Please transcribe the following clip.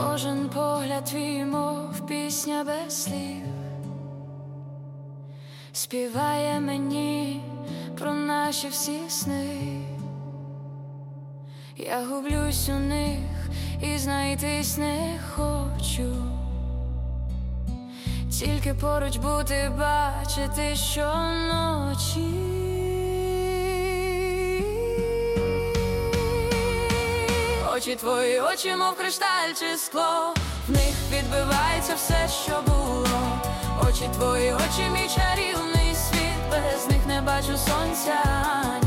Кожен погляд твій, мов пісня без слів, співає мені про наші всі сни. Я гублюсь у них і знайтись не хочу, тільки поруч бути, бачити щоночі. Очі твої, очі, мов кришталь чи скло, в них відбивається все, що було. Очі твої, очі, мій чарівний світ, без них не бачу сонця.